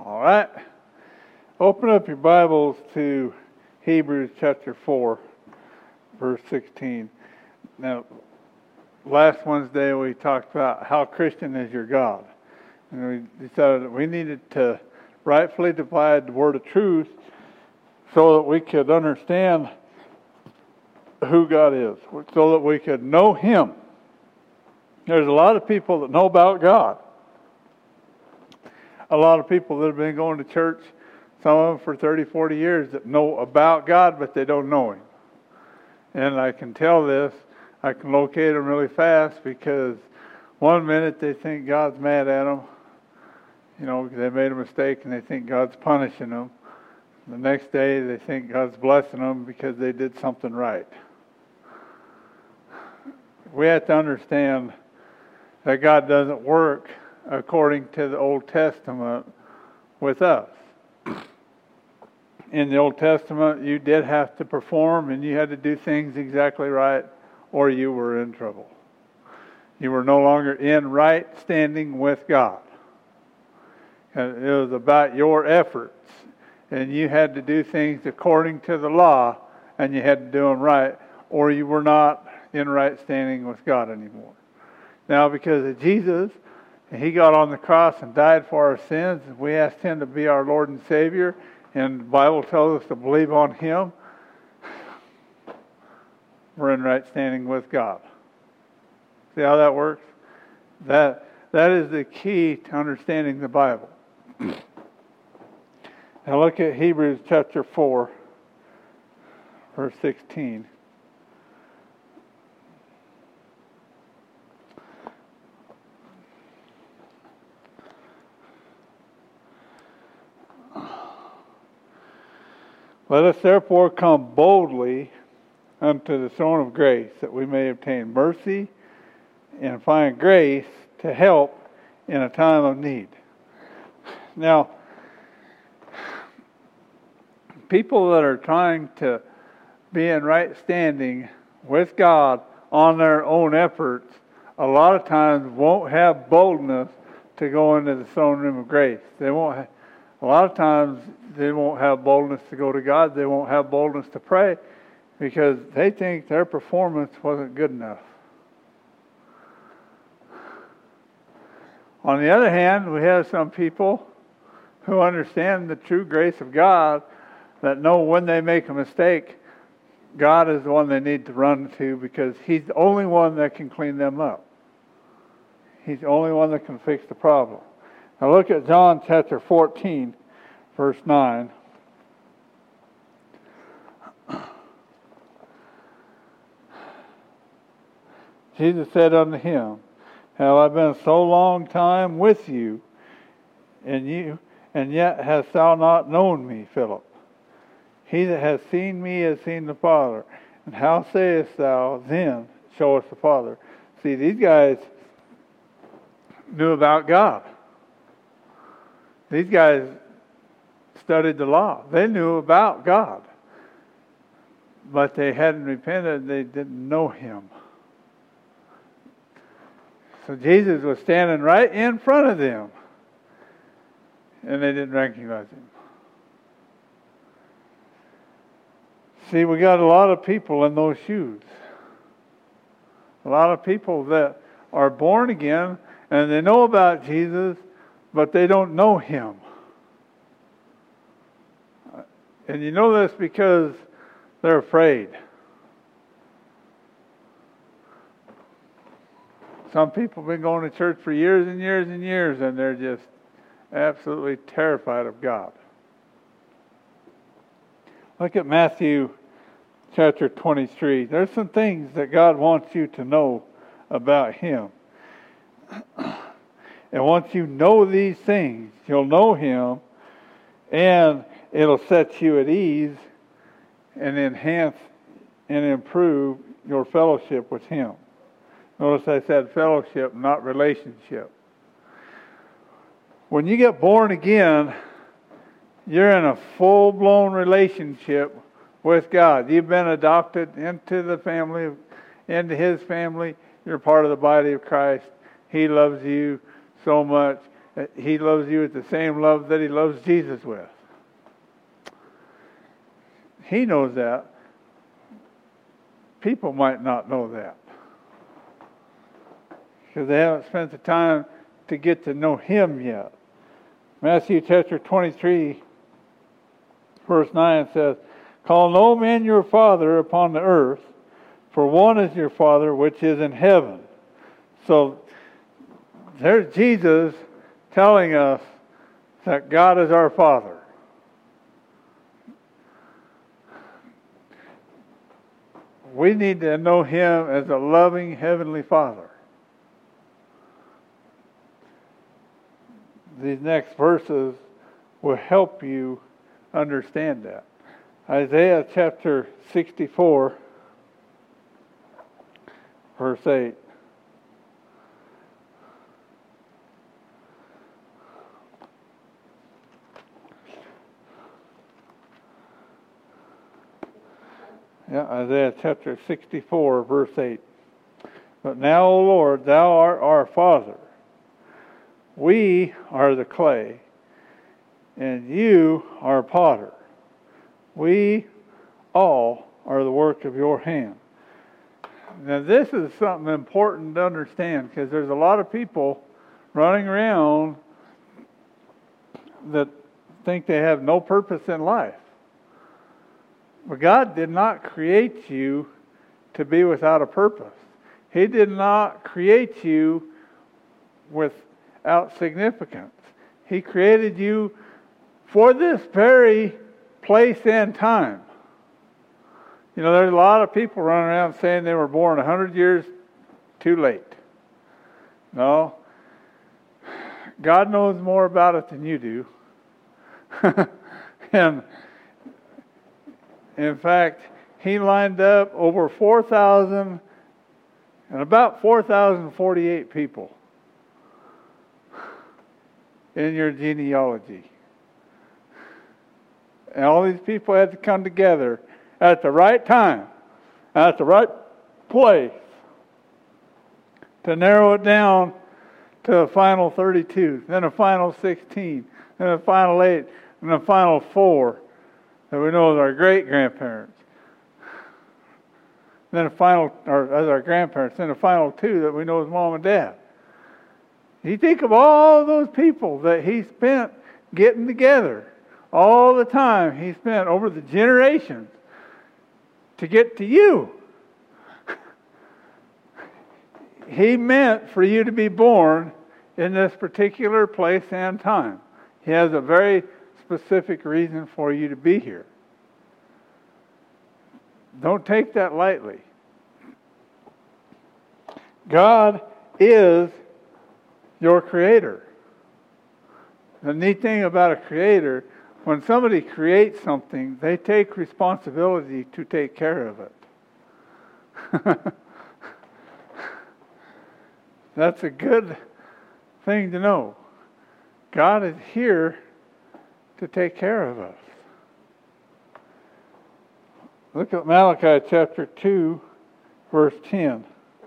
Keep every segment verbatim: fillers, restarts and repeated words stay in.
All right. Open up your Bibles to Hebrews chapter four, verse sixteen. Now, last Wednesday we talked about how Christian is your God. And we decided that we needed to rightfully divide the word of truth so that we could understand who God is, so that we could know Him. There's a lot of people that know about God. A lot of people that have been going to church, some of them for thirty, forty years, that know about God, but they don't know Him. And I can tell this, I can locate them really fast, because one minute they think God's mad at them, you know, they made a mistake and they think God's punishing them. The next day they think God's blessing them because they did something right. We have to understand that God doesn't work according to the Old Testament with us. In the Old Testament, you did have to perform and you had to do things exactly right, or you were in trouble. You were no longer in right standing with God. And it was about your efforts, and you had to do things according to the law, and you had to do them right, or you were not in right standing with God anymore. Now, because of Jesus, He got on the cross and died for our sins, and we asked Him to be our Lord and Savior, and the Bible tells us to believe on Him, we're in right standing with God. See how that works? That that is the key to understanding the Bible. Now look at Hebrews chapter four, verse sixteen. Let us therefore come boldly unto the throne of grace, that we may obtain mercy and find grace to help in a time of need. Now, people that are trying to be in right standing with God on their own efforts, a lot of times won't have boldness to go into the throne room of grace. They won't have, a lot of times they won't have boldness to go to God. They won't have boldness to pray because they think their performance wasn't good enough. On the other hand, we have some people who understand the true grace of God, that know when they make a mistake, God is the one they need to run to, because He's the only one that can clean them up. He's the only one that can fix the problem. Now look at John chapter fourteen, verse nine. Jesus said unto him, Have I been so long time with you, and you, and yet hast thou not known me, Philip? He that hath seen me has seen the Father. And how sayest thou then, Show us the Father? See, these guys knew about God. These guys studied the law. They knew about God. But they hadn't repented. They didn't know Him. So Jesus was standing right in front of them, and they didn't recognize Him. See, we got a lot of people in those shoes. A lot of people that are born again, and they know about Jesus, but they don't know Him. And you know this because they're afraid. Some people have been going to church for years and years and years, and they're just absolutely terrified of God. Look at Matthew chapter twenty-three. There's some things that God wants you to know about Him. And once you know these things, you'll know Him, and it'll set you at ease and enhance and improve your fellowship with Him. Notice I said fellowship, not relationship. When you get born again, you're in a full-blown relationship with God. You've been adopted into the family, into His family. You're part of the body of Christ. He loves you so much. He loves you with the same love that He loves Jesus with. He knows that. People might not know that, because they haven't spent the time to get to know Him yet. Matthew chapter twenty-three, verse nine says, "Call no man your father upon the earth, for one is your Father which is in heaven." So there's Jesus telling us that God is our Father. We need to know Him as a loving Heavenly Father. These next verses will help you understand that. Isaiah chapter sixty-four, verse eight. Yeah, Isaiah chapter sixty-four, verse eight. "But now, O Lord, Thou art our Father. We are the clay, and You are potter. We all are the work of Your hand." Now, this is something important to understand, because there's a lot of people running around that think they have no purpose in life. But God did not create you to be without a purpose. He did not create you without significance. He created you for this very place and time. You know, there's a lot of people running around saying they were born a hundred years too late. No. God knows more about it than you do. And in fact, He lined up over four thousand and about four thousand forty-eight people in your genealogy. And all these people had to come together at the right time, at the right place, to narrow it down to a final thirty-two, then a final sixteen, then a final eight, and a final four that we know as our great-grandparents. Then a final, or as our grandparents, then a final two that we know as mom and dad. You think of all those people that He spent getting together, all the time He spent over the generations to get to you. He meant for you to be born in this particular place and time. He has a very specific reason for you to be here. Don't take that lightly. God is your Creator. The neat thing about a creator, when somebody creates something, they take responsibility to take care of it. That's a good thing to know. God is here to take care of us. Look at Malachi chapter two, verse ten.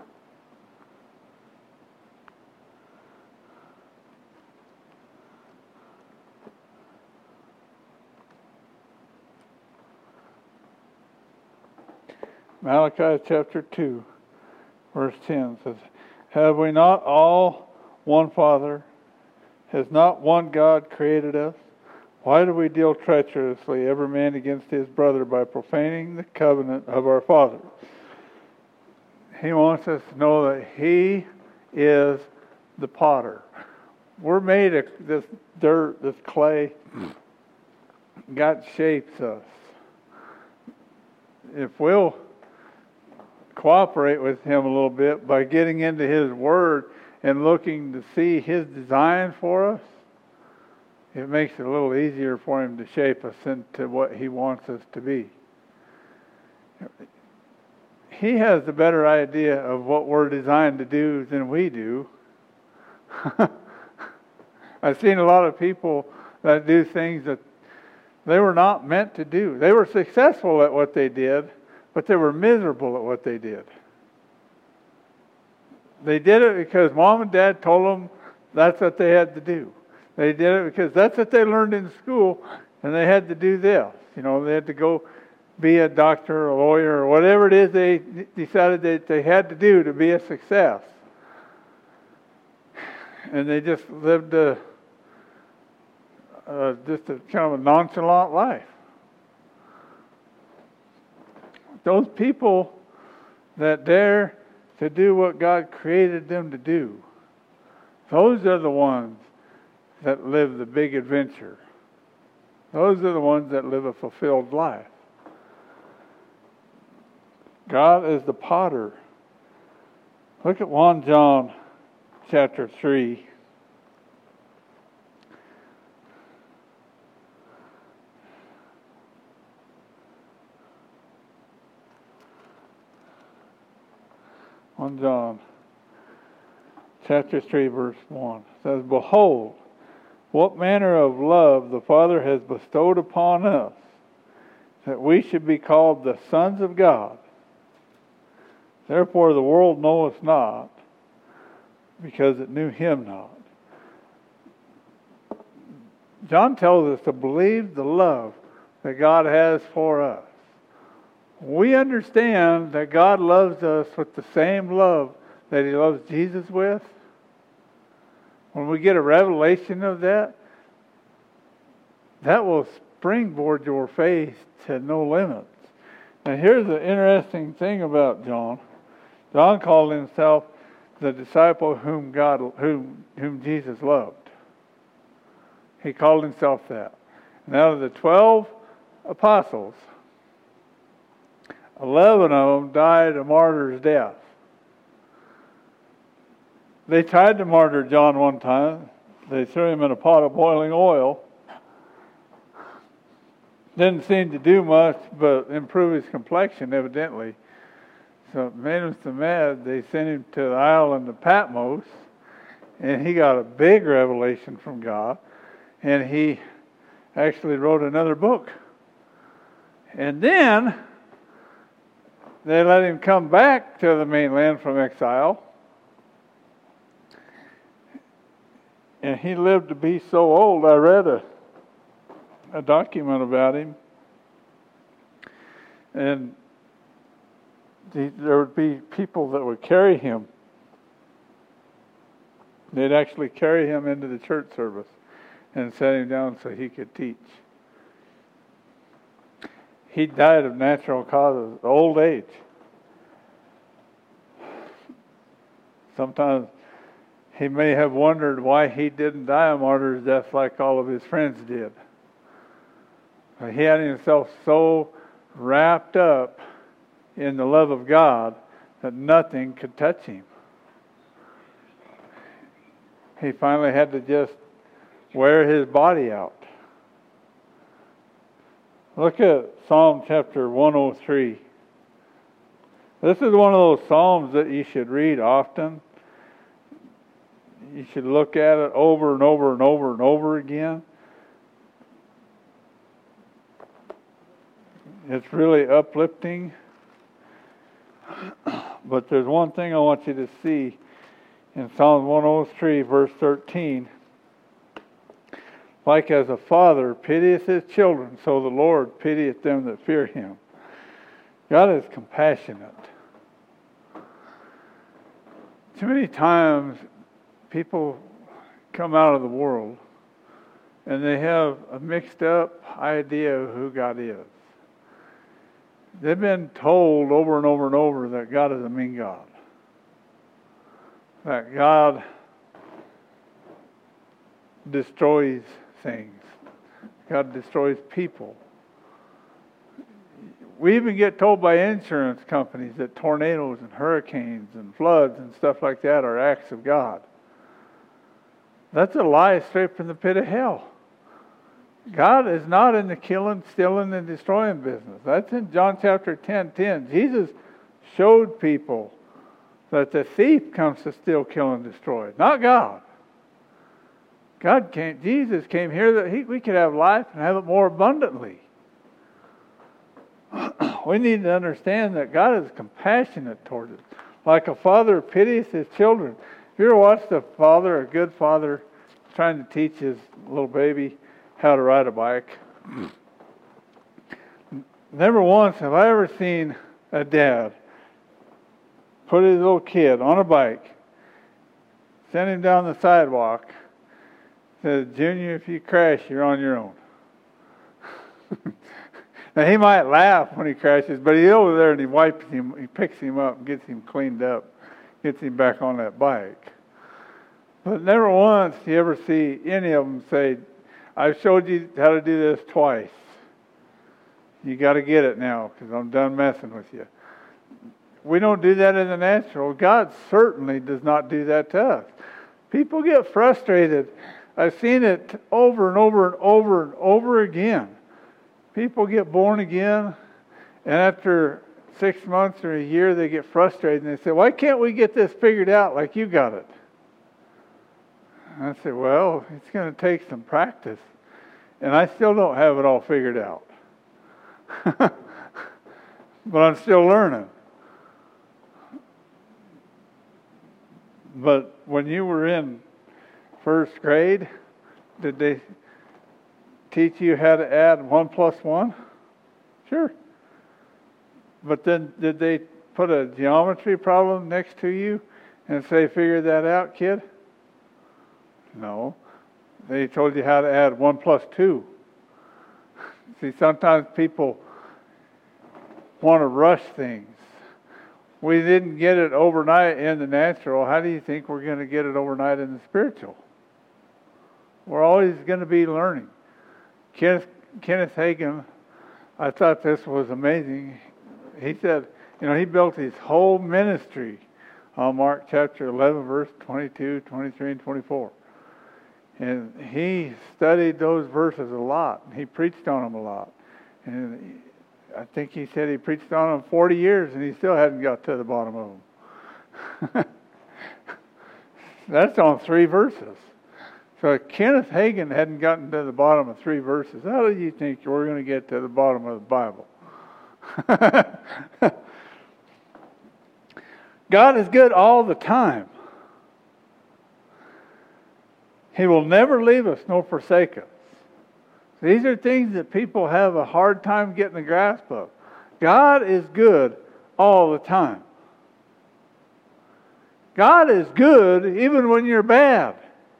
Malachi chapter two, verse ten says, "Have we not all one Father? Has not one God created us? Why do we deal treacherously, every man against his brother, by profaning the covenant of our fathers?" He wants us to know that He is the potter. We're made of this dirt, this clay. God shapes us. If we'll cooperate with Him a little bit by getting into His Word and looking to see His design for us, it makes it a little easier for Him to shape us into what He wants us to be. He has a better idea of what we're designed to do than we do. I've seen a lot of people that do things that they were not meant to do. They were successful at what they did, but they were miserable at what they did. They did it because mom and dad told them That's what they had to do. They did it because that's what they learned in school, and they had to do this. You know, they had to go be a doctor, a lawyer, or whatever it is they decided that they had to do to be a success. And they just lived a, a just a kind of a nonchalant life. Those people that dare to do what God created them to do, those are the ones that live the big adventure. Those are the ones that live a fulfilled life. God is the potter. Look at First John chapter three. First John chapter three verse one says, "Behold, what manner of love the Father has bestowed upon us, that we should be called the sons of God. Therefore the world knoweth not, because it knew him not." John tells us to believe the love that God has for us. We understand that God loves us with the same love that He loves Jesus with. When we get a revelation of that, that will springboard your faith to no limits. And here's the interesting thing about John. John called himself the disciple whom God, whom, whom Jesus loved. He called himself that. And out of the twelve apostles, eleven of them died a martyr's death. They tried to martyr John one time. They threw him in a pot of boiling oil. Didn't seem to do much but improve his complexion, evidently. So it made him so mad, they sent him to the island of Patmos, and he got a big revelation from God, and he actually wrote another book. And then they let him come back to the mainland from exile, and he lived to be so old. I read a, a document about him, and the, there would be people that would carry him. They'd actually carry him into the church service and set him down so he could teach. He died of natural causes, old age. Sometimes he may have wondered why he didn't die a martyr's death like all of his friends did. But he had himself so wrapped up in the love of God that nothing could touch him. He finally had to just wear his body out. Look at Psalm chapter one oh three. This is one of those Psalms that you should read often. You should look at it over and over and over and over again. It's really uplifting. But there's one thing I want you to see in Psalm one oh three, verse thirteen. Like as a father pitieth his children, so the Lord pitieth them that fear him. God is compassionate. Too many times people come out of the world and they have a mixed up idea of who God is. They've been told over and over and over that God is a mean God. That God destroys things. God destroys people. We even get told by insurance companies that tornadoes and hurricanes and floods and stuff like that are acts of God. That's a lie straight from the pit of hell. God is not in the killing, stealing, and destroying business. That's in John chapter ten ten. Jesus showed people that the thief comes to steal, kill, and destroy. Not God. God came, Jesus came here that he, we could have life and have it more abundantly. We need to understand that God is compassionate toward us. Like a father pities his children. you ever watched a father, a good father, trying to teach his little baby how to ride a bike? Never once have I ever seen a dad put his little kid on a bike, send him down the sidewalk, said, Junior, if you crash, you're on your own. Now, he might laugh when he crashes, but he's over there and he wipes him, he picks him up and gets him cleaned up, gets him back on that bike. But never once do you ever see any of them say, I've showed you how to do this twice. You got to get it now because I'm done messing with you. We don't do that in the natural. God certainly does not do that to us. People get frustrated. I've seen it over and over and over and over again. People get born again, and after six months or a year, they get frustrated, and they say, why can't we get this figured out like you got it? And I say, well, it's going to take some practice, and I still don't have it all figured out. But I'm still learning. But when you were in first grade, did they teach you how to add one plus one? Sure. But then did they put a geometry problem next to you and say, figure that out, kid? No. They told you how to add one plus two. See, sometimes people want to rush things. We didn't get it overnight in the natural. How do you think we're going to get it overnight in the spiritual? We're always going to be learning. Kenneth, Kenneth Hagin, I thought this was amazing. He said, you know, he built his whole ministry on Mark chapter eleven, verse twenty-two, twenty-three, and twenty-four. And he studied those verses a lot. He preached on them a lot. And I think he said he preached on them forty years and he still hadn't got to the bottom of them. That's on three verses. So if Kenneth Hagin hadn't gotten to the bottom of three verses, how do you think we're going to get to the bottom of the Bible? God is good all the time. He will never leave us nor forsake us. These are things that people have a hard time getting a grasp of. God is good all the time. God is good even when you're bad.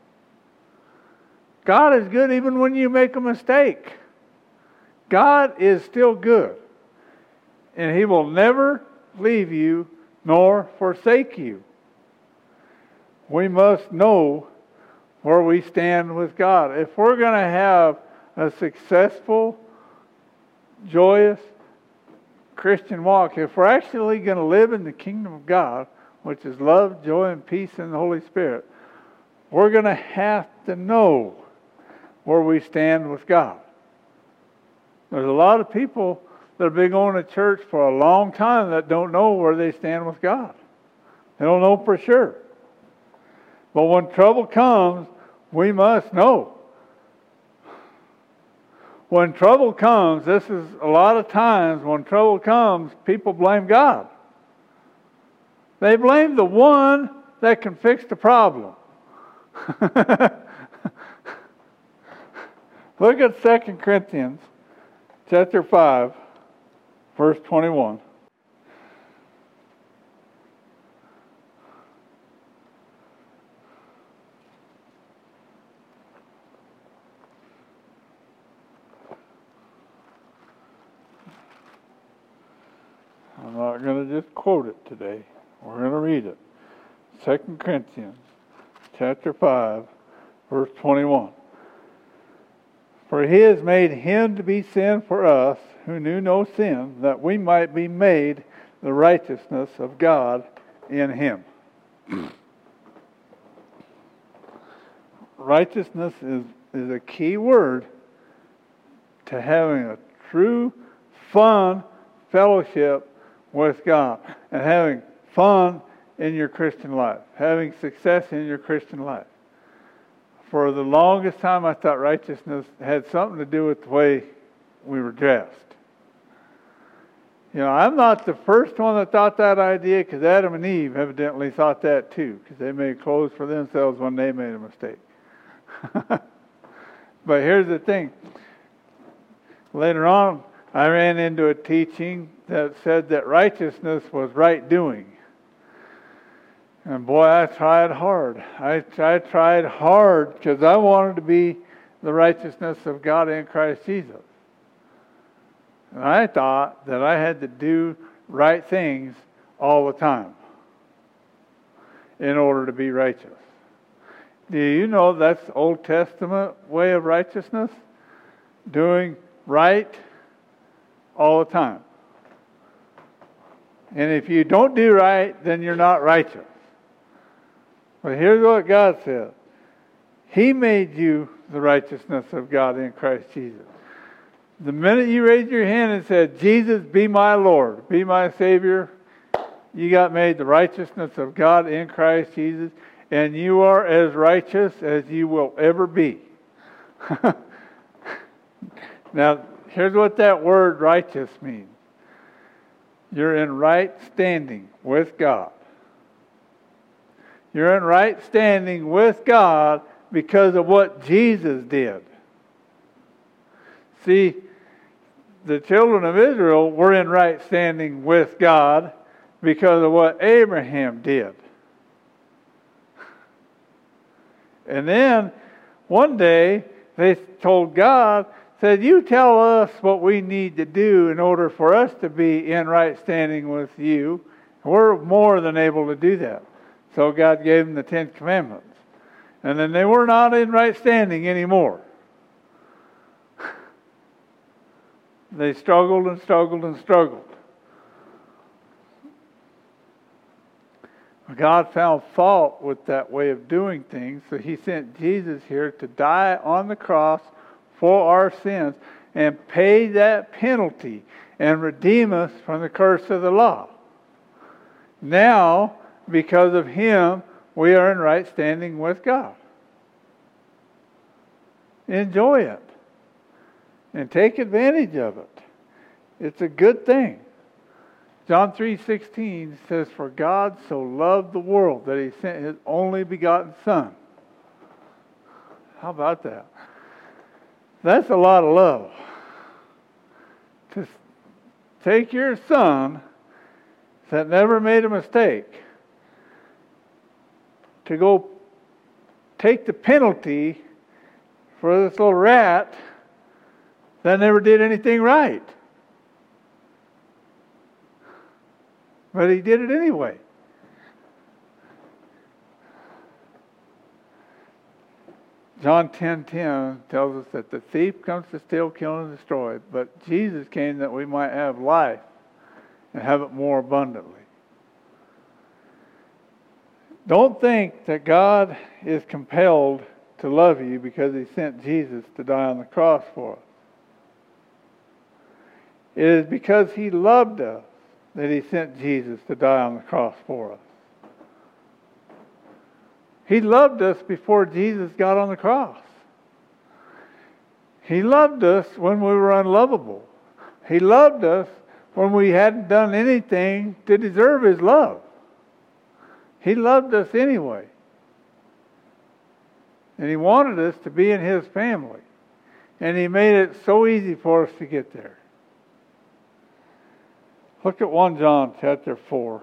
God is good even when you make a mistake. God is still good. And He will never leave you nor forsake you. We must know where we stand with God. If we're going to have a successful, joyous Christian walk, if we're actually going to live in the kingdom of God, which is love, joy, and peace in the Holy Spirit, we're going to have to know where we stand with God. There's a lot of people that have been going to church for a long time that don't know where they stand with God. They don't know for sure. But when trouble comes, we must know. When trouble comes, this is a lot of times when trouble comes, people blame God. They blame the one that can fix the problem. Look at Second Corinthians chapter five, verse twenty-one. I'm not going to just quote it today. We're going to read it. Second Corinthians chapter five, verse twenty-one. For He has made Him to be sin for us, who knew no sin, that we might be made the righteousness of God in Him. Righteousness is, is a key word to having a true, fun fellowship with God and having fun in your Christian life, having success in your Christian life. For the longest time, I thought righteousness had something to do with the way we were dressed. You know, I'm not the first one that thought that idea, because Adam and Eve evidently thought that too, because they made clothes for themselves when they made a mistake. But here's the thing. Later on, I ran into a teaching that said that righteousness was right doing. And boy, I tried hard. I, I tried hard because I wanted to be the righteousness of God in Christ Jesus. And I thought that I had to do right things all the time in order to be righteous. Do you know that's the Old Testament way of righteousness? Doing right all the time. And if you don't do right, then you're not righteous. But here's what God said. He made you the righteousness of God in Christ Jesus. The minute you raised your hand and said, Jesus, be my Lord, be my Savior, you got made the righteousness of God in Christ Jesus, and you are as righteous as you will ever be. Now, here's what that word righteous means. You're in right standing with God. You're in right standing with God because of what Jesus did. See, the children of Israel were in right standing with God because of what Abraham did. And then one day they told God, said, you tell us what we need to do in order for us to be in right standing with you. We're more than able to do that. So God gave them the Ten Commandments. And then they were not in right standing anymore. They struggled and struggled and struggled. God found fault with that way of doing things, so He sent Jesus here to die on the cross for our sins and pay that penalty and redeem us from the curse of the law. Now, because of Him, we are in right standing with God. Enjoy it. And take advantage of it. It's a good thing. John three sixteen says, for God so loved the world that He sent His only begotten Son. How about that? That's a lot of love. To take your son that never made a mistake, to go take the penalty for this little rat that never did anything right. But He did it anyway. John ten ten tells us that the thief comes to steal, kill, and destroy, but Jesus came that we might have life and have it more abundantly. Don't think that God is compelled to love you because He sent Jesus to die on the cross for us. It is because He loved us that He sent Jesus to die on the cross for us. He loved us before Jesus got on the cross. He loved us when we were unlovable. He loved us when we hadn't done anything to deserve His love. He loved us anyway. And He wanted us to be in His family. And He made it so easy for us to get there. Look at First John chapter four.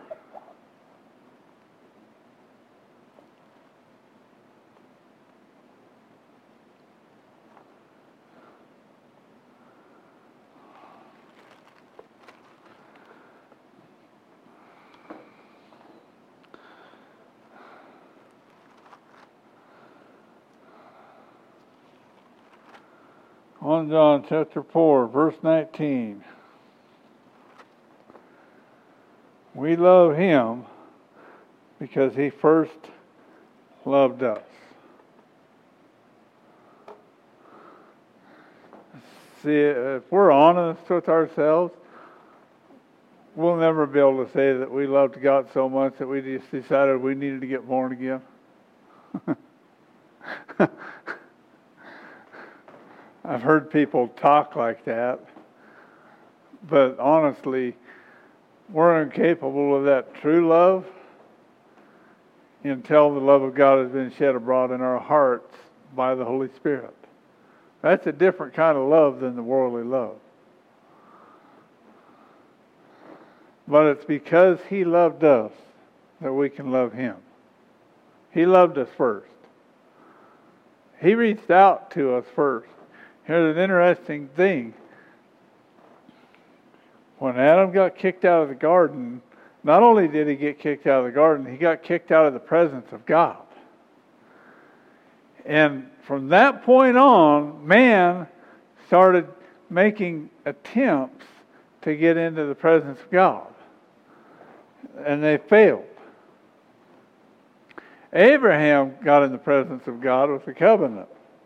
First John chapter four, verse nineteen. We love Him because He first loved us. See, if we're honest with ourselves, we'll never be able to say that we loved God so much that we just decided we needed to get born again. I've heard people talk like that, but honestly, we're incapable of that true love until the love of God has been shed abroad in our hearts by the Holy Spirit. That's a different kind of love than the worldly love. But it's because He loved us that we can love Him. He loved us first. He reached out to us first. Here's an interesting thing. When Adam got kicked out of the garden, not only did he get kicked out of the garden, he got kicked out of the presence of God. And from that point on, man started making attempts to get into the presence of God. And they failed. Abraham got in the presence of God with the covenant.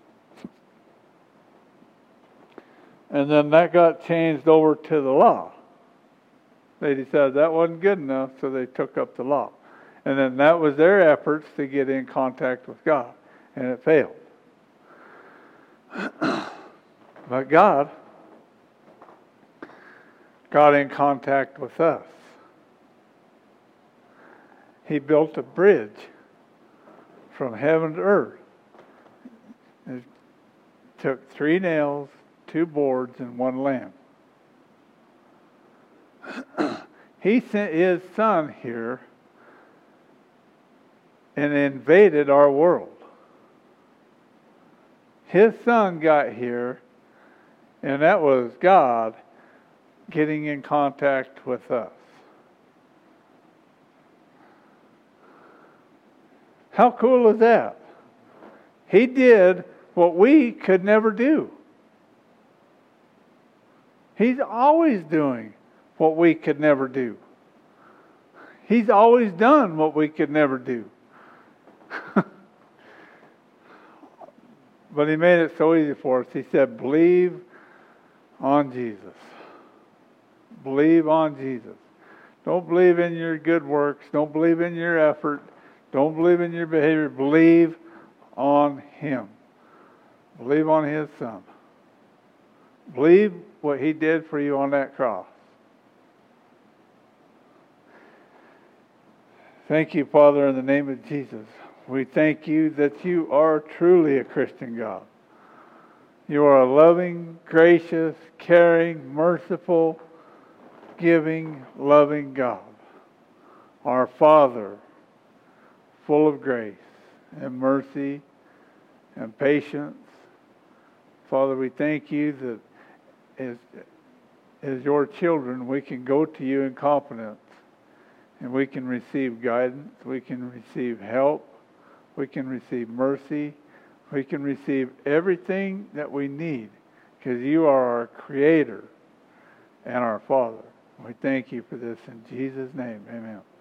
And then that got changed over to the law. They decided that wasn't good enough, so they took up the law. And then that was their efforts to get in contact with God. And it failed. But God got in contact with us. He built a bridge from heaven to earth. It took three nails, two boards, and one lamb. He sent His Son here and invaded our world. His Son got here, and that was God getting in contact with us. How cool is that? He did what we could never do. He's always doing what we could never do. He's always done what we could never do. But He made it so easy for us. He said, believe on Jesus. Believe on Jesus. Don't believe in your good works. Don't believe in your effort. Don't believe in your behavior. Believe on Him. Believe on His Son. Believe what He did for you on that cross. Thank you, Father, in the name of Jesus. We thank You that You are truly a Christian God. You are a loving, gracious, caring, merciful, giving, loving God. Our Father, full of grace and mercy and patience. Father, we thank You that as, as Your children, we can go to You in confidence. And we can receive guidance, we can receive help, we can receive mercy, we can receive everything that we need, because You are our Creator and our Father. We thank You for this in Jesus' name. Amen.